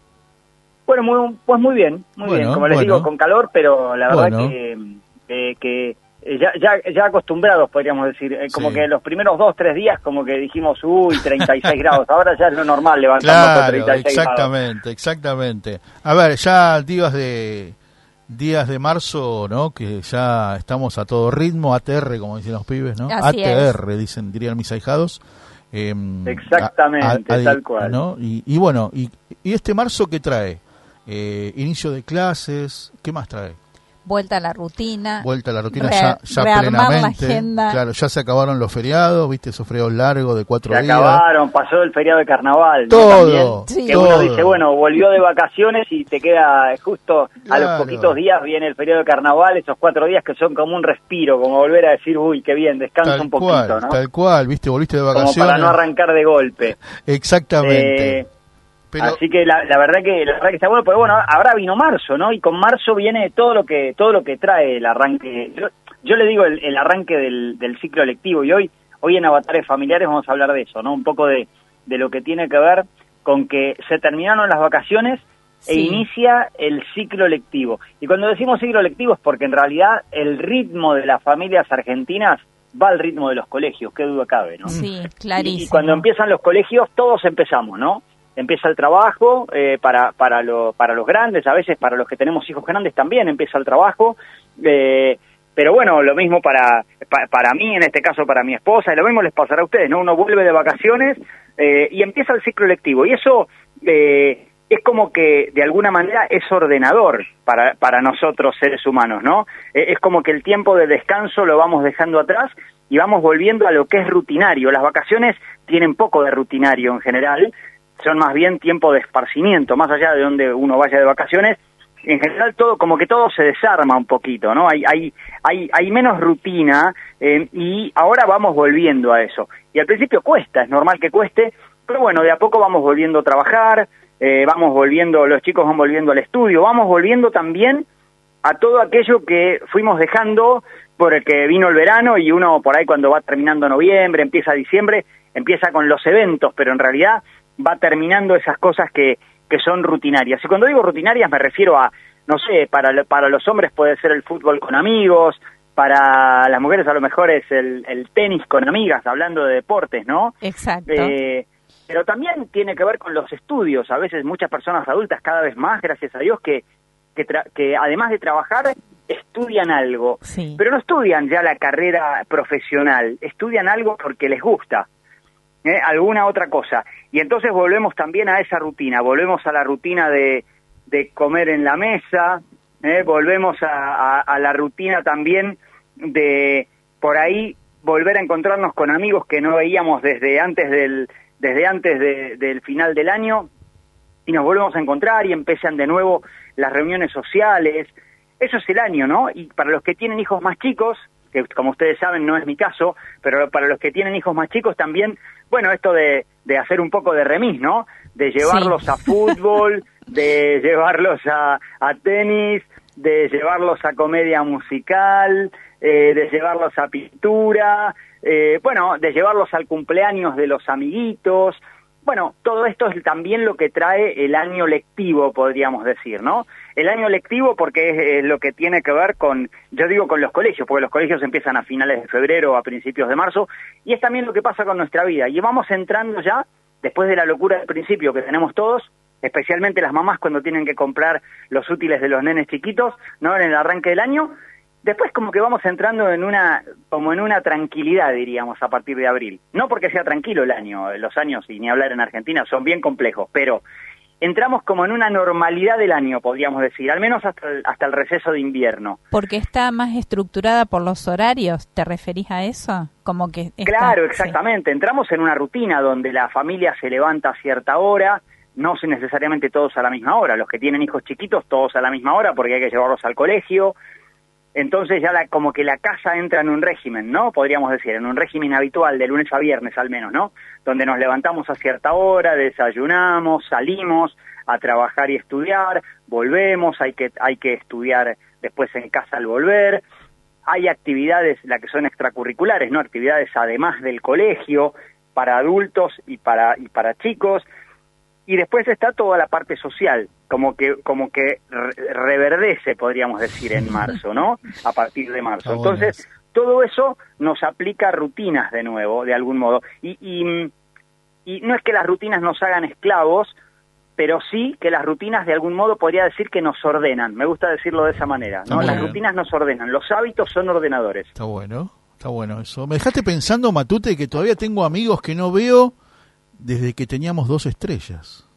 Bueno, muy, pues muy bien, muy Bueno, bien. Como les bueno. digo, con calor, pero la verdad Bueno. que, que, que ya, ya, ya acostumbrados, podríamos decir. Eh, Como Sí. que los primeros dos, tres días, como que dijimos, uy, treinta y seis grados. Ahora ya es lo normal levantarnos a Claro, treinta y seis grados. exactamente, exactamente. A ver, ya días de días de marzo, ¿no? Que ya estamos a todo ritmo, A T R, como dicen los pibes, ¿no? Así A T R, dicen, dirían mis ahijados. Eh, Exactamente, a- a- tal cual. ¿no? Y, y bueno, y, y este marzo, ¿qué trae? Eh, inicio de clases, ¿qué más trae? Vuelta a la rutina. Vuelta a la rutina Re- ya, ya rearmar la plenamente. agenda. Claro, ya se acabaron los feriados, viste, esos feriados largos de cuatro Se días. acabaron, pasó el feriado de carnaval. ¿no? Todo, También, Sí. que uno todo. dice, bueno, volvió de vacaciones y te queda justo a Claro. los poquitos días viene el feriado de carnaval, esos cuatro días que son como un respiro, como volver a decir, uy, qué bien, descansa Tal un poquito, cual, ¿no? tal cual, viste, volviste de Como vacaciones. para no arrancar de golpe. Exactamente. Eh, Pero, Así que la, la verdad que la verdad que está bueno, pero bueno, ahora vino marzo, ¿no? Y con marzo viene todo lo que todo lo que trae el arranque. Yo, yo le digo el, el arranque del, del ciclo lectivo y hoy hoy en Avatares Familiares vamos a hablar de eso, ¿no? Un poco de, de lo que tiene que ver con que se terminaron las vacaciones e Sí. inicia el ciclo lectivo. Y cuando decimos ciclo lectivo es porque en realidad el ritmo de las familias argentinas va al ritmo de los colegios, qué duda cabe, ¿no? Sí, Y, clarísimo. y cuando empiezan los colegios, todos empezamos, ¿no? Empieza el trabajo eh, para para lo, para los grandes, a veces para los que tenemos hijos grandes también empieza el trabajo, eh, pero bueno, lo mismo para, pa, para mí, en este caso para mi esposa, y lo mismo les pasará a ustedes, ¿no? Uno vuelve de vacaciones eh, y empieza el ciclo lectivo, y eso eh, es como que de alguna manera es ordenador para, para nosotros seres humanos, ¿no? Eh, es como que el tiempo de descanso lo vamos dejando atrás y vamos volviendo a lo que es rutinario. Las vacaciones tienen poco de rutinario en general, son más bien tiempo de esparcimiento, más allá de donde uno vaya de vacaciones, en general todo, como que todo se desarma un poquito, ¿no? Hay, hay, hay, hay menos rutina eh, y ahora vamos volviendo a eso. Y al principio cuesta, es normal que cueste, pero bueno, de a poco vamos volviendo a trabajar, eh, vamos volviendo, los chicos van volviendo al estudio, vamos volviendo también a todo aquello que fuimos dejando por el que vino el verano, y uno por ahí cuando va terminando noviembre, empieza diciembre, empieza con los eventos, pero en realidad va terminando esas cosas que, que son rutinarias. Y cuando digo rutinarias me refiero a, no sé, para, para los hombres puede ser el fútbol con amigos, para las mujeres a lo mejor es el, el tenis con amigas, hablando de deportes, ¿no? Exacto. Eh, pero también tiene que ver con los estudios. A veces muchas personas adultas, cada vez más, gracias a Dios, que, que, tra- que además de trabajar, estudian algo. Sí. Pero no estudian ya la carrera profesional, estudian algo porque les gusta, ¿eh? Alguna otra cosa. Y entonces volvemos también a esa rutina, volvemos a la rutina de, de comer en la mesa, ¿eh? Volvemos a, a, a la rutina también de, por ahí, volver a encontrarnos con amigos que no veíamos desde antes del desde antes de, del final del año, y nos volvemos a encontrar y empiezan de nuevo las reuniones sociales. Eso es el año, ¿no? Y para los que tienen hijos más chicos, que como ustedes saben no es mi caso, pero para los que tienen hijos más chicos también, bueno, esto de, de hacer un poco de remis, ¿no? De llevarlos sí. a fútbol, de llevarlos a, a tenis, de llevarlos a comedia musical, eh, de llevarlos a pintura, eh, bueno, de llevarlos al cumpleaños de los amiguitos. Bueno, todo esto es también lo que trae el año lectivo, podríamos decir, ¿no? El año lectivo porque es, es lo que tiene que ver con, yo digo con los colegios, porque los colegios empiezan a finales de febrero o a principios de marzo, y es también lo que pasa con nuestra vida. Y vamos entrando ya, después de la locura del principio que tenemos todos, especialmente las mamás cuando tienen que comprar los útiles de los nenes chiquitos, ¿no? En el arranque del año, después como que vamos entrando en una, como en una tranquilidad, diríamos, a partir de abril. No porque sea tranquilo el año, los años, y ni hablar en Argentina, son bien complejos, pero entramos como en una normalidad del año, podríamos decir, al menos hasta el, hasta el receso de invierno. Porque está más estructurada por los horarios, ¿te referís a eso? Como que está, claro, exactamente, sí. Entramos en una rutina donde la familia se levanta a cierta hora, no necesariamente todos a la misma hora, los que tienen hijos chiquitos todos a la misma hora porque hay que llevarlos al colegio. Entonces ya la, como que la casa entra en un régimen, ¿no? Podríamos decir, en un régimen habitual de lunes a viernes al menos, ¿no? Donde nos levantamos a cierta hora, desayunamos, salimos a trabajar y estudiar, volvemos, hay que, hay que estudiar después en casa al volver. Hay actividades, las que son extracurriculares, ¿no? Actividades además del colegio, para adultos y para, y para chicos. Y después está toda la parte social, como que como que re- reverdece, podríamos decir, en marzo, ¿no? A partir de marzo. Entonces, todo eso nos aplica rutinas de nuevo, de algún modo. Y, y, y no es que las rutinas nos hagan esclavos, pero sí que las rutinas de algún modo podría decir que nos ordenan. Me gusta decirlo de esa manera, ¿no? Las rutinas nos ordenan, los hábitos son ordenadores. Está bueno, está bueno eso. Me dejaste pensando, Matute, que todavía tengo amigos que no veo desde que teníamos dos estrellas.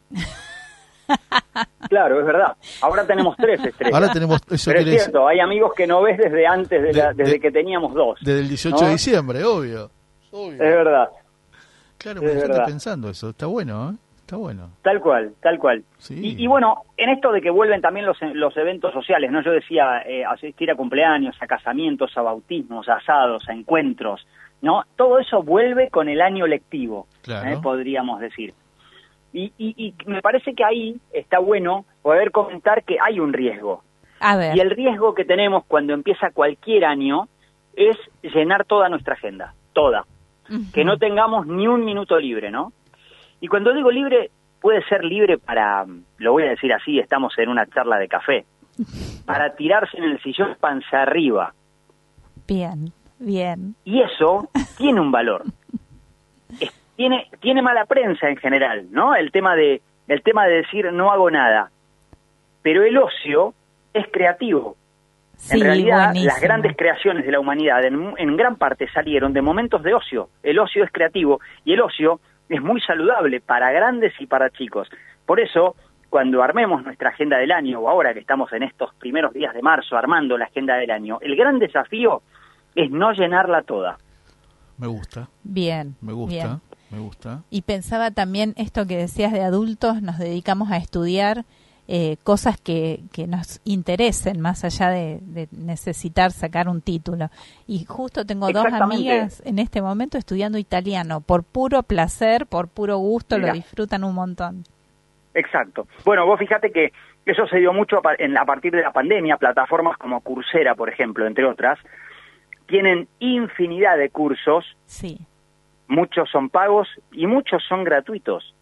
Claro, es verdad. Ahora tenemos tres estrellas. Ahora tenemos, eso pero es cierto, decir, hay amigos que no ves desde antes, de la, de, desde de, que teníamos dos. Desde el dieciocho ¿no? de diciembre, obvio. obvio. Es verdad. Claro, me dejaste pensando eso. Está bueno, ¿eh? Está bueno. Tal cual, tal cual. Sí. Y, y bueno, en esto de que vuelven también los, los eventos sociales, ¿no? Yo decía, eh, asistir a cumpleaños, a casamientos, a bautismos, a asados, a encuentros, ¿no? Todo eso vuelve con el año lectivo, claro. ¿eh? Podríamos decir. Y, y, y me parece que ahí está bueno poder comentar que hay un riesgo. A ver. Y el riesgo que tenemos cuando empieza cualquier año es llenar toda nuestra agenda, toda. Uh-huh. Que no tengamos ni un minuto libre, ¿no? Y cuando digo libre, puede ser libre para, lo voy a decir así, estamos en una charla de café, para tirarse en el sillón panza arriba. Bien, bien. Y eso tiene un valor. Es, tiene tiene mala prensa en general, ¿no? El tema de el tema de decir no hago nada. Pero el ocio es creativo. Sí, en realidad, buenísimo. Las grandes creaciones de la humanidad en, en gran parte salieron de momentos de ocio. El ocio es creativo y el ocio es muy saludable para grandes y para chicos. Por eso, cuando armemos nuestra agenda del año, o ahora que estamos en estos primeros días de marzo armando la agenda del año, el gran desafío es no llenarla toda. Me gusta. Bien. Me gusta, bien. me gusta. Y pensaba también esto que decías de adultos, nos dedicamos a estudiar eh, cosas que, que nos interesen, más allá de, de necesitar sacar un título. Y justo tengo dos amigas en este momento estudiando italiano, por puro placer, por puro gusto, Mira. Lo disfrutan un montón. Exacto. Bueno, vos fíjate que Eso se dio mucho a, pa- en, a partir de la pandemia. Plataformas como Coursera, por ejemplo, entre otras, tienen infinidad de cursos. Sí. Muchos son pagos y muchos son gratuitos.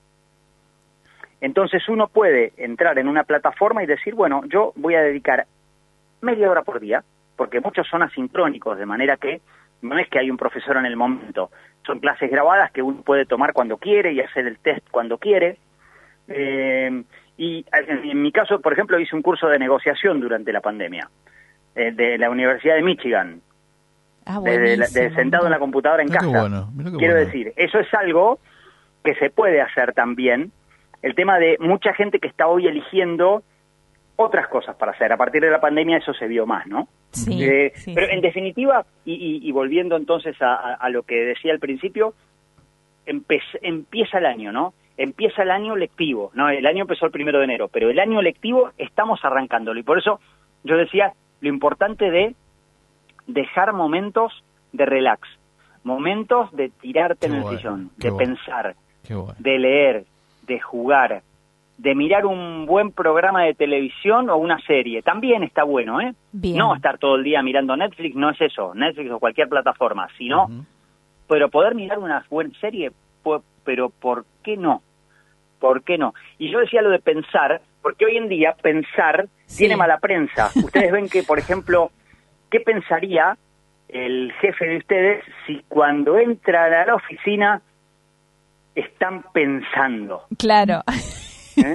Entonces uno puede entrar en una plataforma y decir, bueno, yo voy a dedicar media hora por día, porque muchos son asincrónicos, de manera que no es que hay un profesor en el momento. Son clases grabadas que uno puede tomar cuando quiere y hacer el test cuando quiere. Eh, y en, en mi caso, por ejemplo, hice un curso de negociación durante la pandemia, eh, de la Universidad de Michigan. Ah, De, de, de sentado en la computadora en Mirá casa. qué bueno, mirá qué Quiero bueno. decir, eso es algo que se puede hacer también. El tema de mucha gente que está hoy eligiendo otras cosas para hacer. A partir de la pandemia eso se vio más, ¿no? Sí, Eh, sí, pero sí. en definitiva, y, y, y volviendo entonces a, a, a lo que decía al principio, empe empieza el año, ¿no? Empieza el año lectivo, ¿no? El año empezó el primero de enero, pero el año lectivo estamos arrancándolo. Y por eso yo decía lo importante de dejar momentos de relax, momentos de tirarte Qué en el bueno, sillón, qué de bueno. pensar, Qué bueno. de leer, de jugar, de mirar un buen programa de televisión o una serie. También está bueno, ¿eh? Bien. No estar todo el día mirando Netflix, no es eso, Netflix o cualquier plataforma, sino, uh-huh. pero poder mirar una buena serie, pues, pero ¿por qué no? ¿Por qué no? Y yo decía lo de pensar, porque hoy en día pensar Sí. tiene mala prensa. Ustedes ven que, por ejemplo, ¿qué pensaría el jefe de ustedes si cuando entran a la oficina están pensando? Claro. ¿Eh?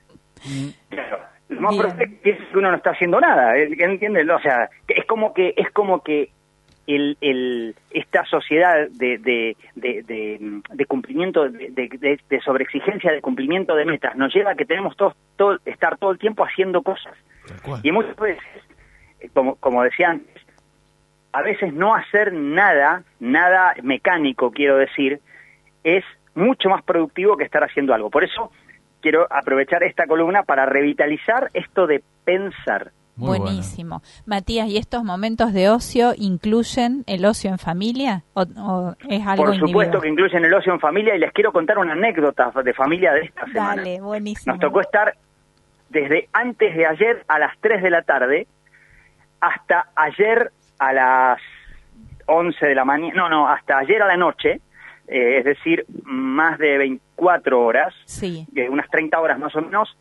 Claro. Lo más Bien. probable es que uno no está haciendo nada, ¿entiendes? O sea, es como que es como que el, el esta sociedad de de, de, de, de cumplimiento, de, de, de sobreexigencia de cumplimiento de metas, nos lleva a que tenemos todo, todo estar todo el tiempo haciendo cosas. Y muchas veces, como, como decía antes, a veces no hacer nada, nada mecánico, quiero decir, es mucho más productivo que estar haciendo algo. Por eso quiero aprovechar esta columna para revitalizar esto de pensar. Muy Buenísimo. Matías, ¿y estos momentos de ocio incluyen el ocio en familia o, o es algo Por supuesto individual? que incluyen el ocio en familia y les quiero contar una anécdota de familia de esta semana. Dale, buenísimo. Nos tocó estar desde antes de ayer a las tres de la tarde hasta ayer a las once de la mañana, no, no, hasta ayer a la noche, eh, es decir, más de veinticuatro horas, Sí. eh, unas treinta horas más o menos,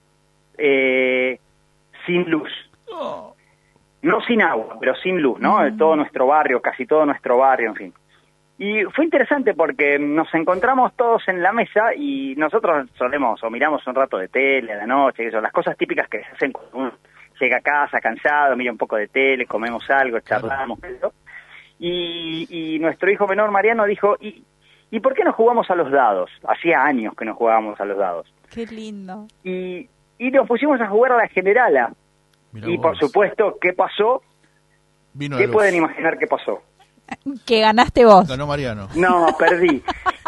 eh, sin luz. No sin agua, pero sin luz, ¿no? Mm. Todo nuestro barrio, casi todo nuestro barrio, en fin. Y fue interesante porque nos encontramos todos en la mesa y nosotros solemos o miramos un rato de tele a la noche, eso, las cosas típicas que se hacen cuando uno llega a casa cansado, mira un poco de tele, comemos algo, charlamos, eso. Y, y nuestro hijo menor Mariano dijo, ¿y, ¿y por qué no jugamos a los dados? Hacía años que no jugábamos a los dados. Qué lindo. Y, y nos pusimos a jugar a la generala. Mirá Y vos. por supuesto, ¿qué pasó? Vino ¿Qué la luz. pueden imaginar que pasó? Que ganaste vos. Ganó Mariano. No, perdí.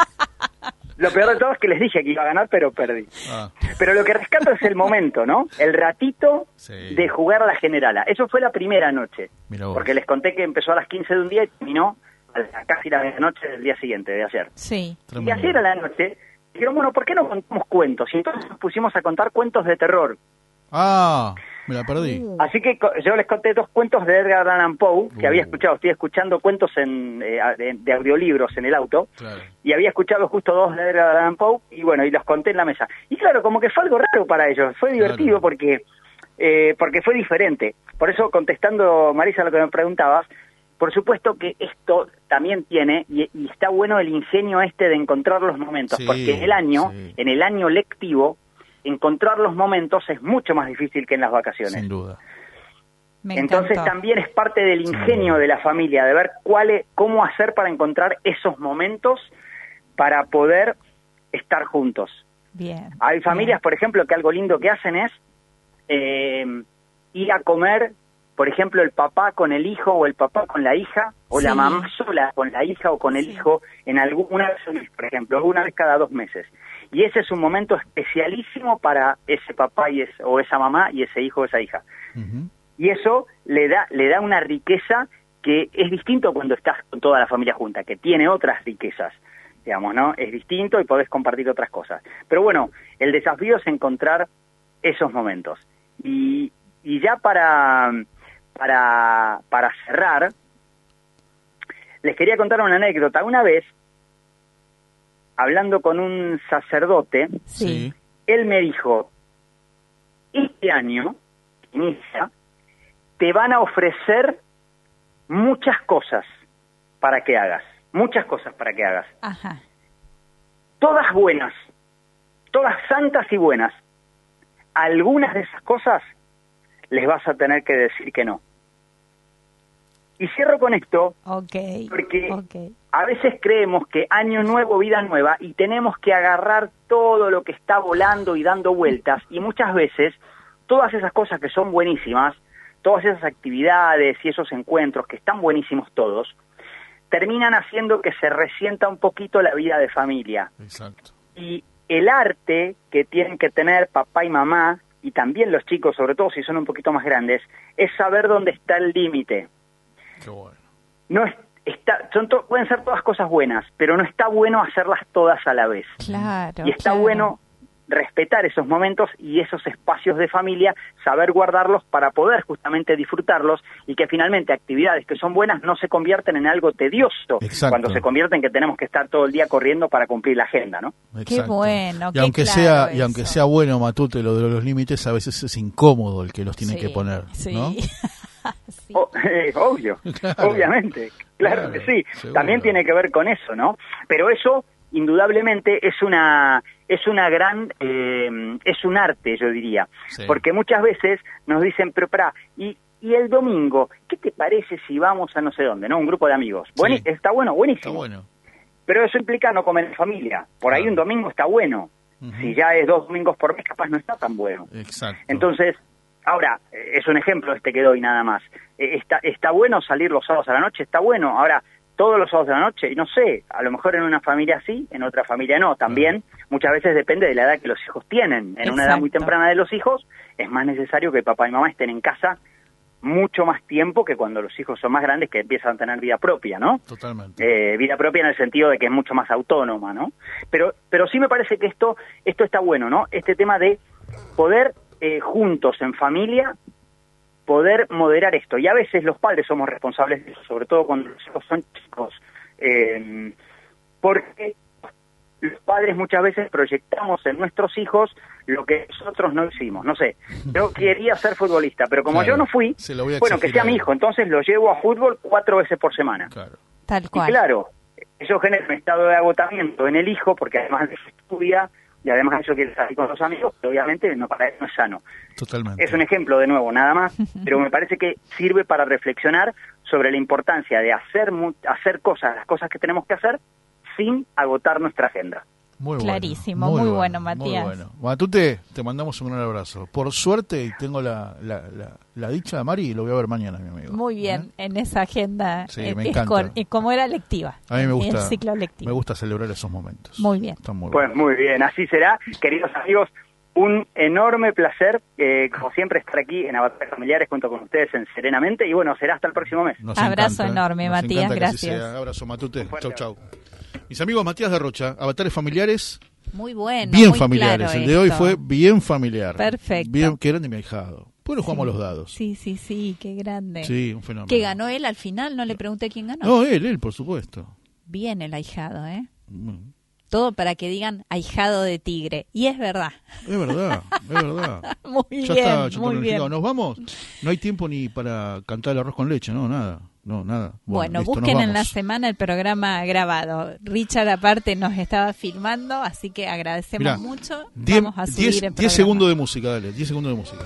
Lo peor de todo es que les dije que iba a ganar, pero perdí. Ah, Pero lo que rescato es el momento, ¿no? El ratito sí. de jugar a la generala. Eso fue la primera noche. Mirá vos. Porque les conté que empezó a las quince de un día y terminó a la- casi la medianoche del día siguiente, de ayer. Sí. Y Tremendo. ayer a la noche dijeron, bueno, ¿por qué no contamos cuentos? Y entonces nos pusimos a contar cuentos de terror. Ah, me la perdí. Uh. Así que co- yo les conté dos cuentos de Edgar Allan Poe, que Uh. había escuchado. Estoy escuchando cuentos en, eh, de, de audiolibros en el auto, Claro. y había escuchado justo dos de Edgar Allan Poe, y bueno, y los conté en la mesa. Y claro, como que fue algo raro para ellos, fue divertido Claro. porque eh, porque fue diferente. Por eso, contestando, Marisa, lo que me preguntabas, por supuesto que esto también tiene, y, y está bueno el ingenio este de encontrar los momentos, Sí, porque en el año, sí. en el año lectivo, encontrar los momentos es mucho más difícil que en las vacaciones. Sin duda. Me Entonces encantó. también es parte del ingenio de la familia, de ver cuál es, cómo hacer para encontrar esos momentos para poder estar juntos. Bien. Hay familias, bien. por ejemplo, que algo lindo que hacen es eh, ir a comer, por ejemplo, el papá con el hijo o el papá con la hija, o la Sí. mamá sola con la hija o con el Sí. hijo, en algún, una vez al mes, por ejemplo, una vez cada dos meses. Y ese es un momento especialísimo para ese papá y es, o esa mamá y ese hijo o esa hija. Ujú. Y eso le da le da una riqueza que es distinto cuando estás con toda la familia junta, que tiene otras riquezas, digamos, ¿no? Es distinto y podés compartir otras cosas. Pero bueno, el desafío es encontrar esos momentos. Y, y ya para, para, para cerrar, les quería contar una anécdota. Una vez, hablando con un sacerdote, Sí. él me dijo, este año, inicia, te van a ofrecer muchas cosas para que hagas, muchas cosas para que hagas. Ajá. Todas buenas, todas santas y buenas. Algunas de esas cosas les vas a tener que decir que no. Y cierro con esto, Ok. porque Ok. a veces creemos que año nuevo, vida nueva, y tenemos que agarrar todo lo que está volando y dando vueltas, y muchas veces todas esas cosas que son buenísimas, todas esas actividades y esos encuentros que están buenísimos todos, terminan haciendo que se resienta un poquito la vida de familia. Exacto. Y el arte que tienen que tener papá y mamá, y también los chicos, sobre todo si son un poquito más grandes, es saber dónde está el límite. Qué bueno. No es, está, son to- pueden ser todas cosas buenas, pero no está bueno hacerlas todas a la vez. Claro. Y está claro. bueno respetar esos momentos y esos espacios de familia, saber guardarlos para poder justamente disfrutarlos y que finalmente actividades que son buenas no se convierten en algo tedioso, Exacto. cuando se convierten que tenemos que estar todo el día corriendo para cumplir la agenda, ¿no? Qué Exacto. bueno, Y qué aunque claro sea y eso. aunque sea bueno, Matute, lo de los límites, a veces es incómodo el que los tiene Sí, que poner, sí. ¿no? Sí. O- eh, obvio, Claro. obviamente, claro, Claro, que sí. seguro. También tiene que ver con eso, ¿no? Pero eso, indudablemente, es una es una gran eh, es un arte, yo diría, Sí. porque muchas veces nos dicen, pero pará, y y el domingo, ¿qué te parece si vamos a no sé dónde, no? Un grupo de amigos. Buení- Sí. Está bueno, Está buenísimo. bueno. Pero eso implica no comer en familia. Por ahí Claro. un domingo está bueno. Ujú. Si ya es dos domingos por mes, capaz no está tan bueno. Exacto. Entonces, ahora, eh, es un ejemplo este que doy nada más. Eh, Está, está bueno salir los sábados a la noche, está bueno. Ahora, todos los sábados a la noche, y no sé, a lo mejor en una familia sí, en otra familia no. También, muchas veces depende de la edad que los hijos tienen. En una edad muy Exacto. temprana de los hijos, es más necesario que papá y mamá estén en casa mucho más tiempo que cuando los hijos son más grandes, que empiezan a tener vida propia, ¿no? Totalmente. Eh, vida propia en el sentido de que es mucho más autónoma, ¿no? Pero, pero sí me parece que esto, esto está bueno, ¿no? Este tema de poder eh, juntos en familia poder moderar esto. Y a veces los padres somos responsables de eso, sobre todo cuando los hijos son chicos, eh, porque los padres muchas veces proyectamos en nuestros hijos lo que nosotros no hicimos. No sé, yo quería ser futbolista, pero como Claro, yo no fui, se lo voy a bueno, que exigir sea a mi él. hijo, entonces lo llevo a fútbol cuatro veces por semana. Claro. Tal Y cual. claro, eso genera un estado de agotamiento en el hijo, porque además de eso estudia, y además de eso quiere salir con los amigos, pero obviamente no, para él no es sano. Totalmente. Es un ejemplo, de nuevo, nada más, pero me parece que sirve para reflexionar sobre la importancia de hacer, mu- hacer cosas, las cosas que tenemos que hacer, sin agotar nuestra agenda. Muy bueno, Clarísimo, muy bueno, Matías. Muy bueno. Matute, te mandamos un gran abrazo. Por suerte, tengo la, la, la, la dicha de Mari y lo voy a ver mañana, mi amigo. Muy bien, en esa agenda Sí, eh, me encanta. escol- y como era lectiva. A mí me gusta, El ciclo lectivo. me gusta celebrar esos momentos. Muy bien. Están muy Pues muy bien, así será. Queridos amigos, un enorme placer, eh, como siempre, estar aquí en Avatares Familiares junto con ustedes en Serenamente. Y bueno, será hasta el próximo mes. Nos Abrazo encanta, ¿eh? enorme, Nos Matías, encanta que así gracias. sea. Abrazo, Matute. fuerte Chau, chau. Mis amigos, Matías de Rocha, Avatares Familiares, Muy bueno. bien muy familiares. claro El de hoy esto. fue bien familiar. Perfecto. Bien, qué grande mi ahijado. Bueno, jugamos Sí. los dados. Sí, sí, sí, qué grande. Sí, un fenómeno. ¿Que ganó él al final? No le pregunté quién ganó. No, él, él, por supuesto. Bien el ahijado, ¿eh? Mm, Todo para que digan ahijado de tigre. Y es verdad. Es verdad, es verdad. Muy Ya bien, está, ya muy está bien. planificado. ¿Nos vamos? No hay tiempo ni para cantar el arroz con leche, no, nada. No, nada. Bueno, listo, nos busquen en la vamos. semana el programa grabado. Richard aparte nos estaba filmando, así que agradecemos Mirá, mucho. Diez- Vamos a subir diez- el diez programa. segundos de música, dale, diez segundos de música.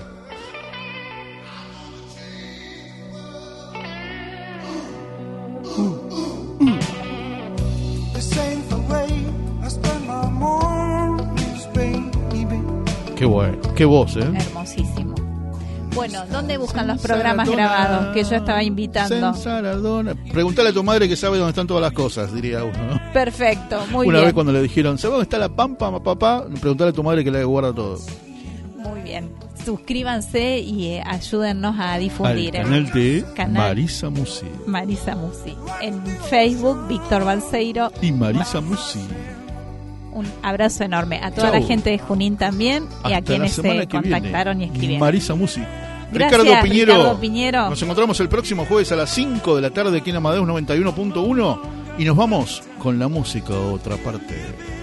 This ain't the way I spend my mornings, baby. Qué bueno, qué voz, ¿eh? Hermosísimo. Bueno, ¿dónde buscan los programas grabados que yo estaba invitando? Sensaradona. Preguntale a tu madre que sabe dónde están todas las cosas, diría uno, ¿no? Perfecto, muy Una bien. vez cuando le dijeron, ¿sabes dónde está la pampa, papá? Preguntale a tu madre que le guarda todo. Muy bien. Suscríbanse y eh, ayúdennos a difundir. Al canal de canal Marisa Musi. Marisa Musi. En Facebook, Víctor Balseiro. Y Marisa Musi. Un abrazo enorme a toda Chau. la gente de Junín también y Hasta a quienes la semana se que contactaron viene. y escribieron. Marisa Musi. Gracias, Ricardo Piñero. Ricardo Piñero. Nos encontramos el próximo jueves a las cinco de la tarde aquí en Amadeus noventa y uno punto uno y nos vamos con la música a otra parte.